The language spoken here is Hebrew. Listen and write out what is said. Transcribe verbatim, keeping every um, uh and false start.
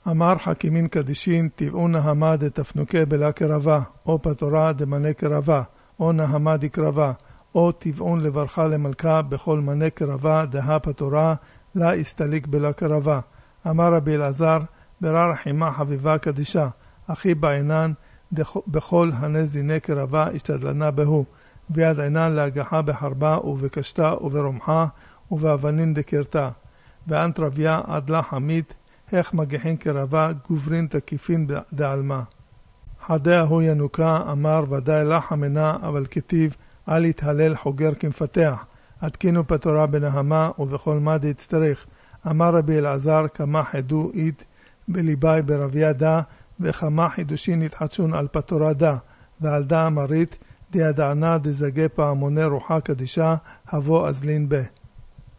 אמר חכימין קדישין, טבעו נהמה דתפנוקה בלה קרבה, או פתורה דמנה קרבה, או נהמה דקרבה, או טבעון לברכה למלכה בכל מנה קרבה, דה פתורה, לה הסתליק בלה קרבה. אמר רבי אלעזר, ברא רחימה חביבה קדישה, אחי בעינן, בכל הנזיני קרבה השתדלנה בהו, ביד עינן להגחה בחרבה ובקשתה וברומחה, ובאבנין דקרתה. ואנט רביה עד לה חמית, איך מגיחין קרבה גוברין תקיפין דעלמה. חדיה הוא ינוקה, אמר ודאי לה חמנה, אבל כתיב, אל יתהלל חוגר כמפתח, התקינו פתורה בנהמה ובכל מה דצטריך. אמר רבי אלעזר, כמה חידו אית בליבי ברביה דה, וכמה חידושין התחדשון על פתורה דה, ועל דה אמרית, דידענה דזגה פעמוני רוחה קדישה, הבוא אזלין בה.